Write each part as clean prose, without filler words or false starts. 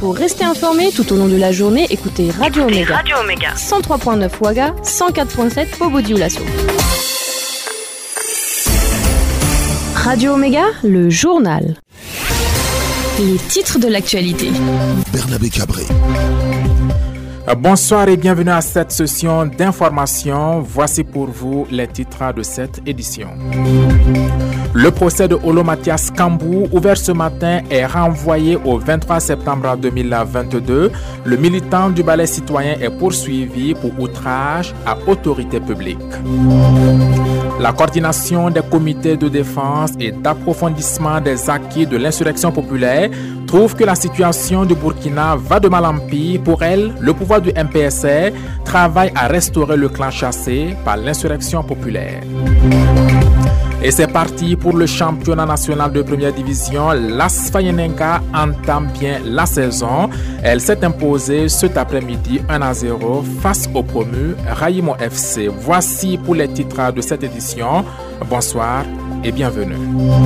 Pour rester informé tout au long de la journée, écoutez Radio Omega. 103.9 Ouaga, 104.7 Bobo-Dioulasso. Radio Omega, le journal. Les titres de l'actualité. Bernabé Cabré. Bonsoir et bienvenue à cette session d'information. Voici pour vous les titres de cette édition. Le procès de Olo Mathias Kambou, ouvert ce matin, est renvoyé au 23 septembre 2022. Le militant du ballet citoyen est poursuivi pour outrage à autorité publique. La coordination des comités de défense et d'approfondissement des acquis de l'insurrection populaire trouve que la situation du Burkina va de mal en pis. Pour elle, le pouvoir du MPSR travaille à restaurer le clan chassé par l'insurrection populaire. Et c'est parti pour le championnat national de première division. L'AS Fayenenga entame bien la saison. Elle s'est imposée cet après-midi 1-0 face au promu Raïmo FC. Voici pour les titres de cette édition. Bonsoir et bienvenue.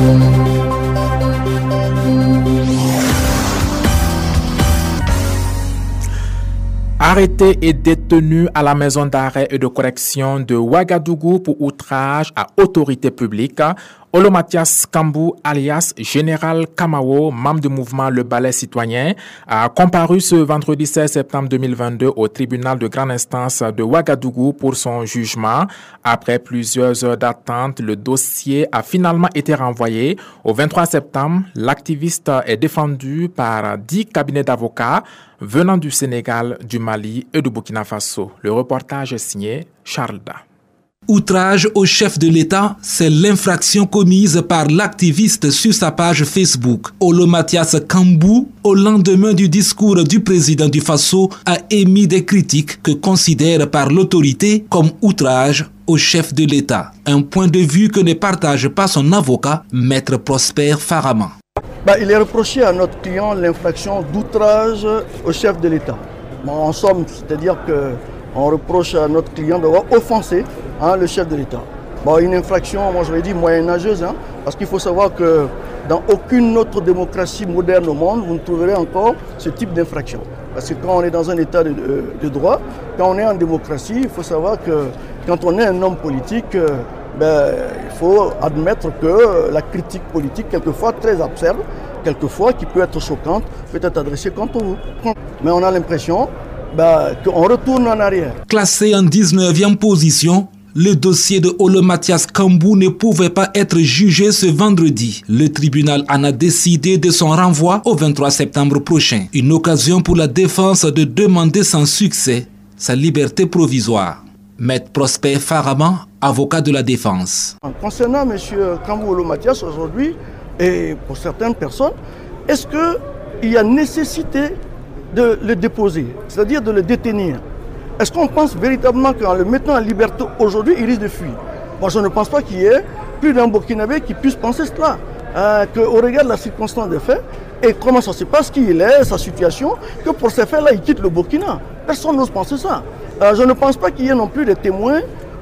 Arrêté et détenu à la maison d'arrêt et de correction de Ouagadougou pour outrage à autorité publique, Olo Mathias Kambou, alias Général Kamao, membre du mouvement Le Ballet Citoyen, a comparu ce vendredi 16 septembre 2022 au tribunal de grande instance de Ouagadougou pour son jugement. Après plusieurs heures d'attente, le dossier a finalement été renvoyé. Au 23 septembre, l'activiste est défendu par 10 cabinets d'avocats venant du Sénégal, du Mali et du Burkina Faso. Le reportage est signé Charles Da. Outrage au chef de l'État, c'est l'infraction commise par l'activiste sur sa page Facebook. Olo Mathias Kambou, au lendemain du discours du président du Faso, a émis des critiques que considère par l'autorité comme outrage au chef de l'État. Un point de vue que ne partage pas son avocat, Maître Prosper Farama. Il est reproché à notre client l'infraction d'outrage au chef de l'État. En somme, c'est-à-dire qu'on reproche à notre client d'avoir offensé le chef de l'État. Une infraction, moi je l'ai dit, moyenâgeuse, parce qu'il faut savoir que dans aucune autre démocratie moderne au monde, vous ne trouverez encore ce type d'infraction. Parce que quand on est dans un état de droit, quand on est en démocratie, il faut savoir que quand on est un homme politique, il faut admettre que la critique politique, quelquefois très absurde, quelquefois qui peut être choquante, peut être adressée contre vous. Mais on a l'impression qu'on retourne en arrière. Classé en 19e position, le dossier de Olo Mathias Kambou ne pouvait pas être jugé ce vendredi. Le tribunal en a décidé de son renvoi au 23 septembre prochain. Une occasion pour la défense de demander sans succès sa liberté provisoire. Maître Prosper Farama, avocat de la défense. Concernant M. Kambou Olo Mathias aujourd'hui, et pour certaines personnes, est-ce qu'il y a nécessité de le déposer, c'est-à-dire de le détenir? Est-ce qu'on pense véritablement qu'en le mettant en liberté aujourd'hui, il risque de fuir? Moi, je ne pense pas qu'il y ait plus d'un Burkinabé qui puisse penser cela. Qu'au regard de la circonstance des faits et comment ça se passe, qui il est, sa situation, que pour ces faits-là, il quitte le Burkina. Personne n'ose penser ça. Je ne pense pas qu'il y ait non plus des témoins,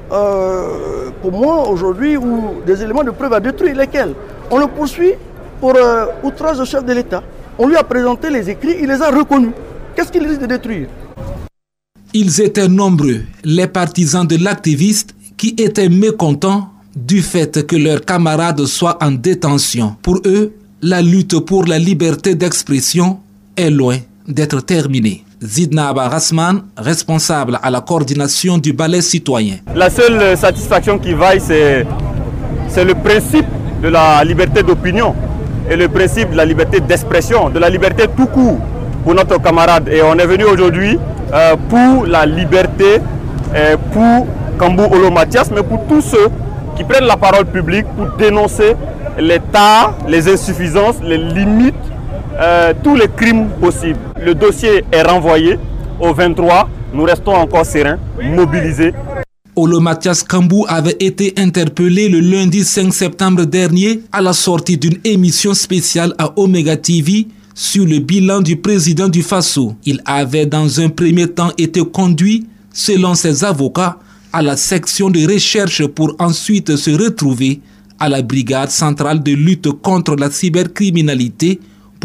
pour moi, aujourd'hui, ou des éléments de preuve à détruire. Lesquels? On le poursuit pour outrage au chef de l'État. On lui a présenté les écrits, il les a reconnus. Qu'est-ce qu'il risque de détruire? Ils étaient nombreux, les partisans de l'activiste qui étaient mécontents du fait que leurs camarades soient en détention. Pour eux, la lutte pour la liberté d'expression est loin d'être terminée. Zidna Abarasman, responsable à la coordination du ballet citoyen. La seule satisfaction qui vaille, c'est le principe de la liberté d'opinion et le principe de la liberté d'expression, de la liberté tout court pour notre camarade. Et on est venu aujourd'hui pour la liberté, pour Kambou Olo Mathias, mais pour tous ceux qui prennent la parole publique pour dénoncer les tares, les insuffisances, les limites, tous les crimes possibles. Le dossier est renvoyé au 23. Nous restons encore sereins, mobilisés. Olo Mathias Kambou avait été interpellé le lundi 5 septembre dernier à la sortie d'une émission spéciale à Omega TV sur le bilan du président du Faso. Il avait dans un premier temps été conduit, selon ses avocats, à la section de recherche pour ensuite se retrouver à la brigade centrale de lutte contre la cybercriminalité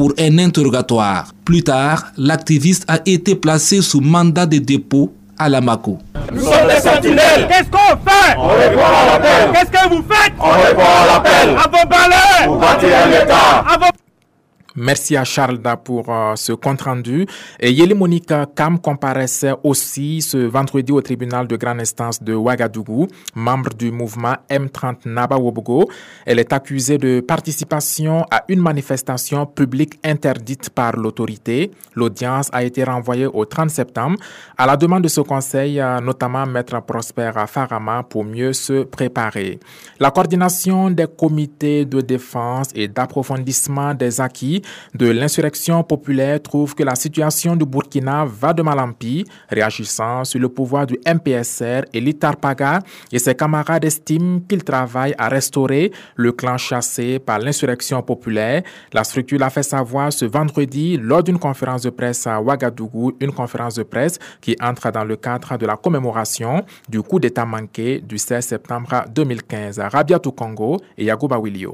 pour un interrogatoire. Plus tard, l'activiste a été placé sous mandat de dépôt à Lamako. Nous sommes des sentinelles. Qu'est-ce qu'on fait? On répond à l'appel. Qu'est-ce que vous faites? On répond à l'appel. À vos balais. Vous bâtirez l'État. Merci à Charles Da pour ce compte-rendu. Et Yeli Monique Kam comparaissait aussi ce vendredi au tribunal de grande instance de Ouagadougou, membre du mouvement M30 Naba Wobogo. Elle est accusée de participation à une manifestation publique interdite par l'autorité. L'audience a été renvoyée au 30 septembre à la demande de ce conseil, notamment Maître Prosper Farama, pour mieux se préparer. La coordination des comités de défense et d'approfondissement des acquis de l'insurrection populaire trouve que la situation du Burkina va de mal en pis, réagissant sur le pouvoir du MPSR et l'Itarpaga, et ses camarades estiment qu'il travaille à restaurer le clan chassé par l'insurrection populaire. La structure l'a fait savoir ce vendredi lors d'une conférence de presse à Ouagadougou, une conférence de presse qui entre dans le cadre de la commémoration du coup d'État manqué du 16 septembre 2015. Rabiatou Congo et Yagouba Wilio.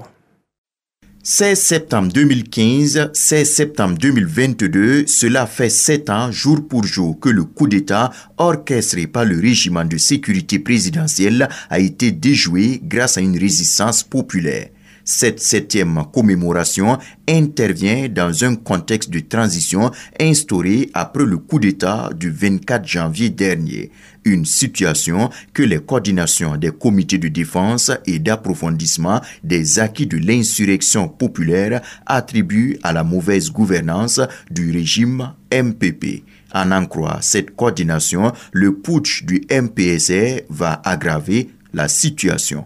16 septembre 2015, 16 septembre 2022, cela fait 7 ans jour pour jour que le coup d'État orchestré par le régiment de sécurité présidentielle a été déjoué grâce à une résistance populaire. Cette 7e commémoration intervient dans un contexte de transition instauré après le coup d'État du 24 janvier dernier. Une situation que les coordinations des comités de défense et d'approfondissement des acquis de l'insurrection populaire attribuent à la mauvaise gouvernance du régime MPP. En croire cette coordination, le putsch du MPSR va aggraver la situation.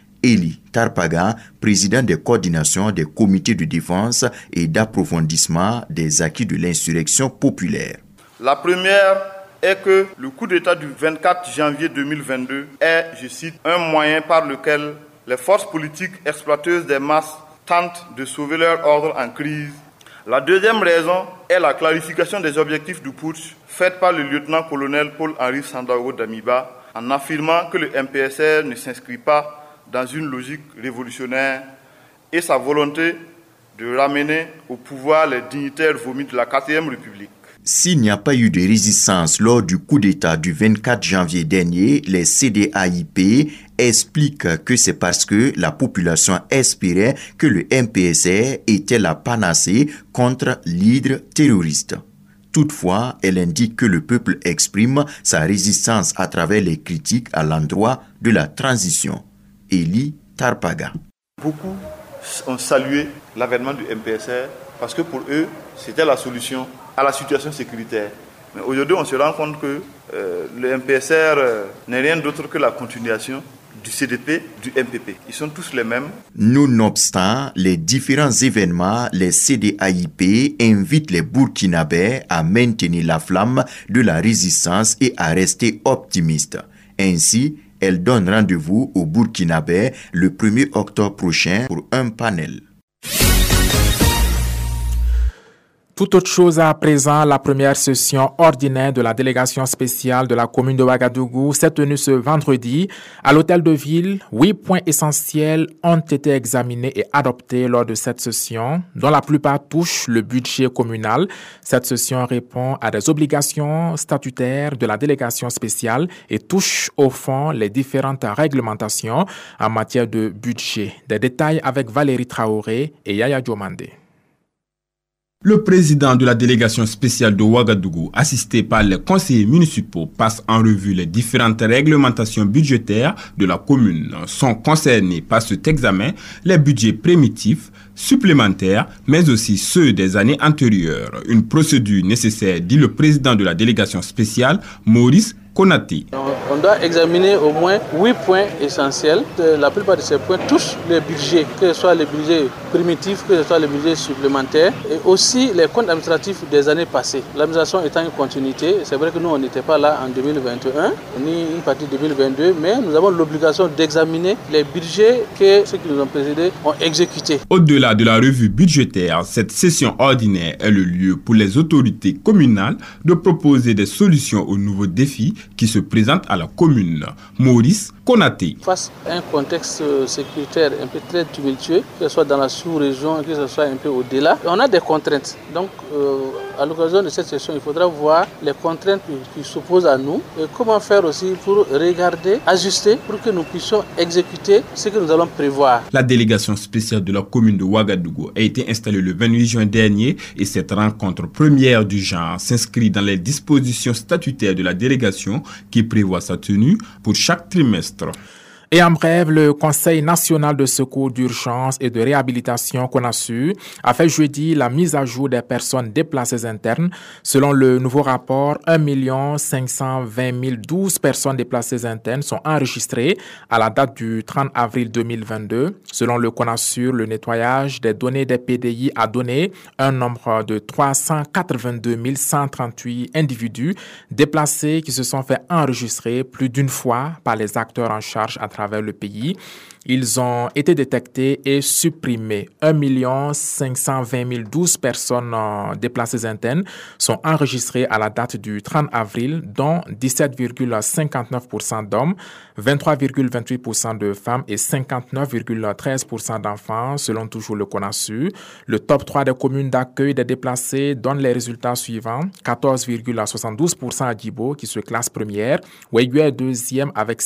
Eli Tarpaga, président des coordinations des comités de défense et d'approfondissement des acquis de l'insurrection populaire. La première est que le coup d'État du 24 janvier 2022 est, je cite, un moyen par lequel les forces politiques exploiteuses des masses tentent de sauver leur ordre en crise. La deuxième raison est la clarification des objectifs du putsch faite par le lieutenant-colonel Paul-Henri Sandaogo Damiba en affirmant que le MPSR ne s'inscrit pas dans une logique révolutionnaire et sa volonté de ramener au pouvoir les dignitaires vomis de la 4e République. S'il n'y a pas eu de résistance lors du coup d'État du 24 janvier dernier, les CDAIP expliquent que c'est parce que la population espérait que le MPSR était la panacée contre l'hydre terroriste. Toutefois, elle indique que le peuple exprime sa résistance à travers les critiques à l'endroit de la transition. Eli Tarpaga. Beaucoup ont salué l'avènement du MPSR parce que pour eux, c'était la solution à la situation sécuritaire. Mais aujourd'hui, on se rend compte que le MPSR n'est rien d'autre que la continuation du CDP, du MPP. Ils sont tous les mêmes. Nonobstant les différents événements, les CDAIP invitent les Burkinabés à maintenir la flamme de la résistance et à rester optimistes. Ainsi, elle donne rendez-vous au Burkinabé le 1er octobre prochain pour un panel. Tout autre chose à présent, la première session ordinaire de la délégation spéciale de la commune de Ouagadougou s'est tenue ce vendredi à l'hôtel de ville. 8 points essentiels ont été examinés et adoptés lors de cette session, dont la plupart touchent le budget communal. Cette session répond à des obligations statutaires de la délégation spéciale et touche au fond les différentes réglementations en matière de budget. Des détails avec Valérie Traoré et Yaya Diomande. Le président de la délégation spéciale de Ouagadougou, assisté par les conseillers municipaux, passe en revue les différentes réglementations budgétaires de la commune. Sont concernés par cet examen les budgets primitifs, supplémentaires, mais aussi ceux des années antérieures. Une procédure nécessaire, dit le président de la délégation spéciale, Maurice Konaté. On doit examiner au moins 8 points essentiels. La plupart de ces points touchent les budgets, que ce soit les budgets primitifs, que ce soit les budgets supplémentaires, et aussi les comptes administratifs des années passées. L'administration étant une continuité, c'est vrai que nous, on n'était pas là en 2021, ni une partie de 2022, mais nous avons l'obligation d'examiner les budgets que ceux qui nous ont précédés ont exécutés. Au-delà de la revue budgétaire, cette session ordinaire est le lieu pour les autorités communales de proposer des solutions aux nouveaux défis qui se présentent à la commune. Maurice Konaté. Face à un contexte sécuritaire un peu très tumultueux, que ce soit dans la sous-région, que ce soit un peu au-delà, on a des contraintes. Donc, à l'occasion de cette session, il faudra voir les contraintes qui s'opposent à nous et comment faire aussi pour regarder, ajuster, pour que nous puissions exécuter ce que nous allons prévoir. La délégation spéciale de la commune de Ouagadougou a été installée le 28 juin dernier et cette rencontre première du genre s'inscrit dans les dispositions statutaires de la délégation qui prévoit sa tenue pour chaque trimestre. Et en bref, le Conseil national de secours d'urgence et de réhabilitation CONASU a fait jeudi la mise à jour des personnes déplacées internes. Selon le nouveau rapport, 1 520 012 personnes déplacées internes sont enregistrées à la date du 30 avril 2022. Selon le CONASUR, le nettoyage des données des PDI a donné un nombre de 382 138 individus déplacés qui se sont fait enregistrer plus d'une fois par les acteurs en charge à travers le pays. Ils ont été détectés et supprimés. 1 520 012 personnes déplacées internes sont enregistrées à la date du 30 avril, dont 17,59% d'hommes, 23,28% de femmes et 59,13% d'enfants, selon toujours le CONASU. Le top 3 des communes d'accueil des déplacés donne les résultats suivants. 14,72% à Djibo, qui se classe première. Ouégué est deuxième avec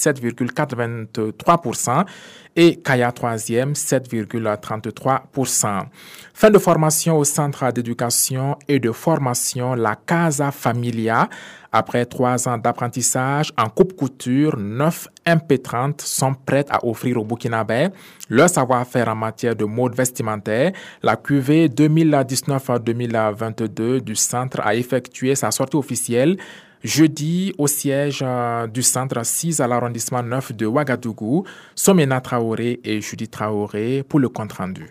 7,83%. Et Kaya 3e, 7,33%. Fin de formation au centre d'éducation et de formation La Casa Familia. Après 3 ans d'apprentissage en coupe-couture, 9 MP30 sont prêtes à offrir aux Burkinabés leur savoir-faire en matière de mode vestimentaire. La cuvée 2019-2022 du centre a effectué sa sortie officielle jeudi au siège du centre 6 à l'arrondissement 9 de Ouagadougou. Somena Traoré et Judy Traoré pour le compte-rendu.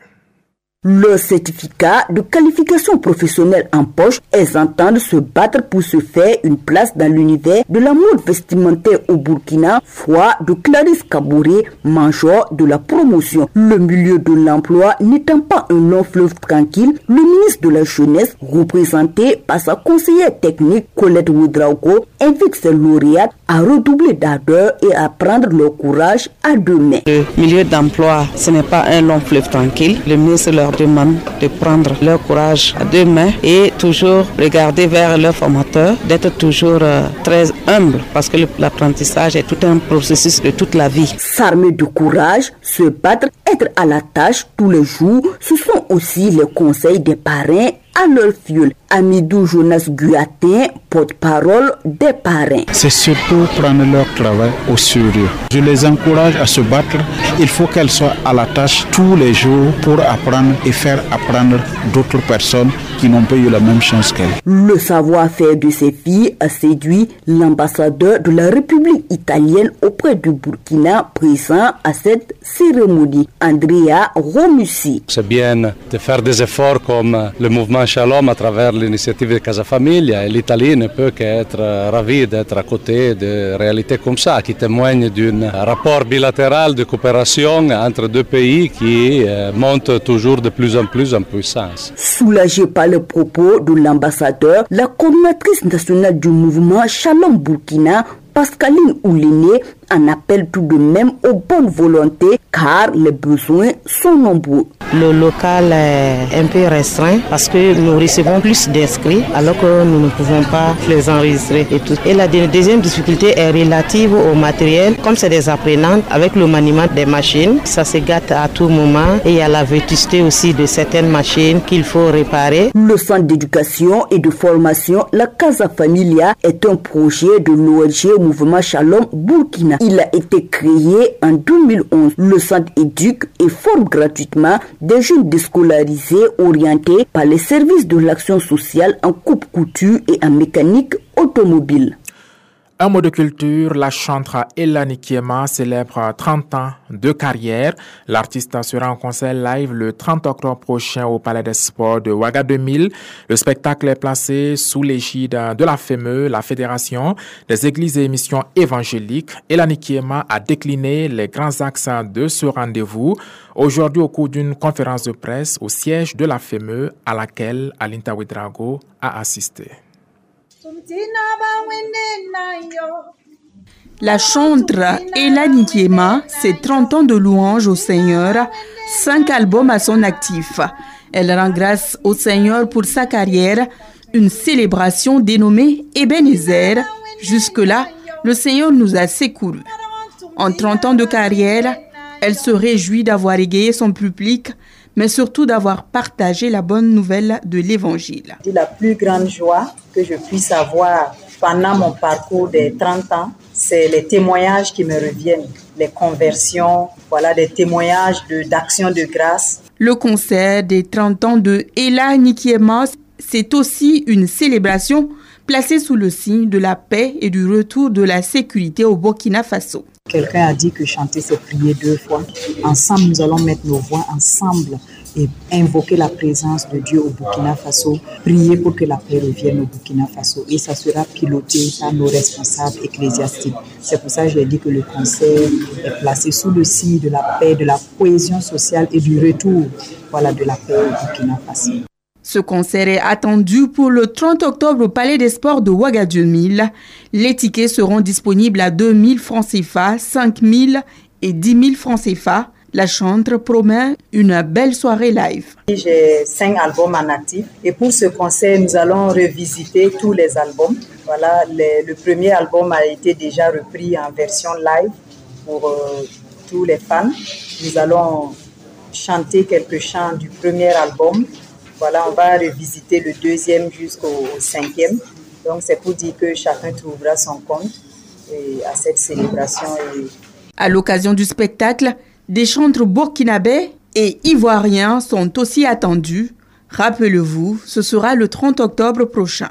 Le certificat de qualification professionnelle en poche, elles entendent se battre pour se faire une place dans l'univers de la mode vestimentaire au Burkina, foi de Clarisse Kabouré, major de la promotion. Le milieu de l'emploi n'étant pas un long fleuve tranquille, le ministre de la Jeunesse, représenté par sa conseillère technique Colette Ouedraogo, invite ses lauréates à redoubler d'ardeur et à prendre leur courage à deux mains. Le milieu d'emploi, ce n'est pas un long fleuve tranquille. Le ministre leur demande de prendre leur courage à deux mains et toujours regarder vers leurs formateurs, d'être toujours très humble parce que l'apprentissage est tout un processus de toute la vie. S'armer de courage, se battre, être à la tâche tous les jours, ce sont aussi les conseils des parrains à leur filleul. Amidou Jonas Guyatin, porte-parole des parrains. C'est surtout prendre leur travail au sérieux. Je les encourage à se battre. Il faut qu'elles soient à la tâche tous les jours pour apprendre et faire apprendre d'autres personnes qui n'ont pas eu la même chance qu'elles. Le savoir-faire de ces filles a séduit l'ambassadeur de la République italienne auprès du Burkina présent à cette cérémonie, Andrea Romussi. C'est bien de faire des efforts comme le mouvement Shalom à travers l'initiative de Casa Familia. Et l'Italie ne peut qu'être ravie d'être à côté de réalités comme ça, qui témoignent d'un rapport bilatéral de coopération entre deux pays qui monte toujours de plus en puissance. Soulagée par les propos de l'ambassadeur, la coordinatrice nationale du mouvement Shalom Burkina, Pascaline Ouliné, en appelle tout de même aux bonnes volontés car les besoins sont nombreux. Le local est un peu restreint parce que nous recevons plus d'inscrits alors que nous ne pouvons pas les enregistrer et tout. Et la deuxième difficulté est relative au matériel. Comme c'est des apprenantes, avec le maniement des machines, ça se gâte à tout moment et il y a la vétusté aussi de certaines machines qu'il faut réparer. Le centre d'éducation et de formation, la Casa Familia, est un projet de l'ONG Mouvement Shalom Burkina. Il a été créé en 2011. Le centre éduque et forme gratuitement des jeunes déscolarisés orientés par les services de l'action sociale en coupe-couture et en mécanique automobile. Un mot de culture, la chanteuse Elani Kiema célèbre 30 ans de carrière. L'artiste sera en concert live le 30 octobre prochain au Palais des Sports de Ouaga 2000. Le spectacle est placé sous l'égide de la FEME, la Fédération des Églises et Missions Évangéliques. Elani Kiema a décliné les grands axes de ce rendez-vous aujourd'hui au cours d'une conférence de presse au siège de la FEME à laquelle Alinta Ouedraogo a assisté. La chantre Ella Nikiema, c'est 30 ans de louange au Seigneur, 5 albums à son actif. Elle rend grâce au Seigneur pour sa carrière, une célébration dénommée Ebenezer. Jusque-là, le Seigneur nous a secourus. En 30 ans de carrière, elle se réjouit d'avoir égayé son public, mais surtout d'avoir partagé la bonne nouvelle de l'Évangile. La plus grande joie que je puisse avoir pendant mon parcours des 30 ans, c'est les témoignages qui me reviennent, les conversions, des témoignages d'action de grâce. Le concert des 30 ans de Ella Nikiema, c'est aussi une célébration placée sous le signe de la paix et du retour de la sécurité au Burkina Faso. Quelqu'un a dit que chanter, c'est prier 2 fois. Ensemble, nous allons mettre nos voix ensemble et invoquer la présence de Dieu au Burkina Faso, prier pour que la paix revienne au Burkina Faso. Et ça sera piloté par nos responsables ecclésiastiques. C'est pour ça que j'ai dit que le concert est placé sous le signe de la paix, de la cohésion sociale et du retour de la paix au Burkina Faso. Ce concert est attendu pour le 30 octobre au Palais des Sports de Ouagadougou. Les tickets seront disponibles à 2 000 francs CFA, 5 000 et 10 000 francs CFA. La chantre promet une belle soirée live. J'ai 5 albums en actif et pour ce concert, nous allons revisiter tous les albums. Le premier album a été déjà repris en version live pour tous les fans. Nous allons chanter quelques chants du premier album. On va revisiter le 2e jusqu'au 5e. Donc, c'est pour dire que chacun trouvera son compte à cette célébration. À l'occasion du spectacle, des chantres burkinabés et ivoiriens sont aussi attendus. Rappelez-vous, ce sera le 30 octobre prochain.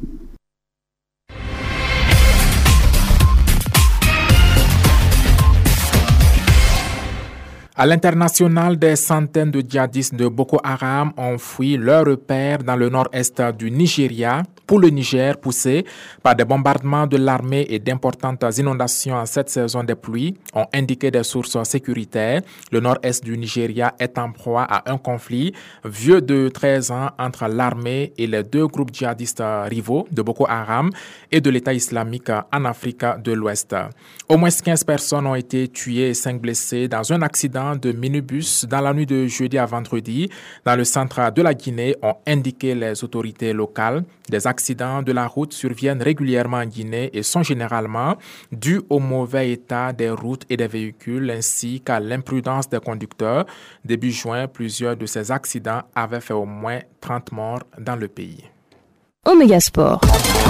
À l'international, des centaines de djihadistes de Boko Haram ont fui leur repère dans le nord-est du Nigeria pour le Niger, poussé par des bombardements de l'armée et d'importantes inondations en cette saison des pluies, ont indiqué des sources sécuritaires. Le nord-est du Nigeria est en proie à un conflit vieux de 13 ans entre l'armée et les 2 groupes djihadistes rivaux de Boko Haram et de l'État islamique en Afrique de l'Ouest. Au moins 15 personnes ont été tuées et 5 blessées dans un accident de minibus dans la nuit de jeudi à vendredi dans le centre de la Guinée, ont indiqué les autorités locales. Des accidents de la route surviennent régulièrement en Guinée et sont généralement dus au mauvais état des routes et des véhicules ainsi qu'à l'imprudence des conducteurs. Début juin, plusieurs de ces accidents avaient fait au moins 30 morts dans le pays. Omega Sport.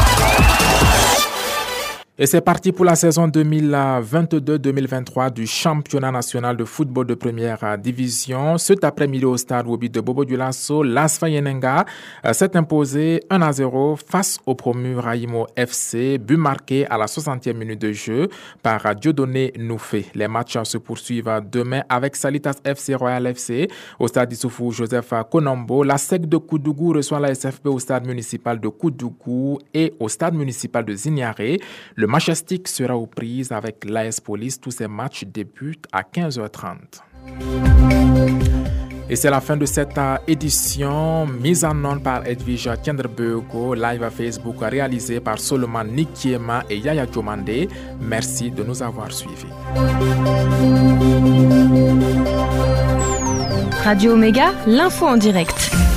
Et c'est parti pour la saison 2022-2023 du championnat national de football de première division. Cet après-midi au stade Wobi de Bobo Dioulasso, l'Asfa Yenenga s'est imposé 1-0 face au promu Raimo FC, but marqué à la 60e minute de jeu par Dieudonné Noufé. Les matchs se poursuivent demain avec Salitas FC Royal FC au stade Issoufou Joseph Konombo. La SEC de Koudougou reçoit la SFP au stade municipal de Koudougou et au stade municipal de Zignaré. Le Majestic sera aux prises avec l'AS Police. Tous ces matchs débutent à 15h30. Et c'est la fin de cette édition mise en onde par Edwige Tiendrebego, live à Facebook réalisé par Solomon Nikiema et Yaya Jomande. Merci de nous avoir suivis. Radio Omega, l'info en direct.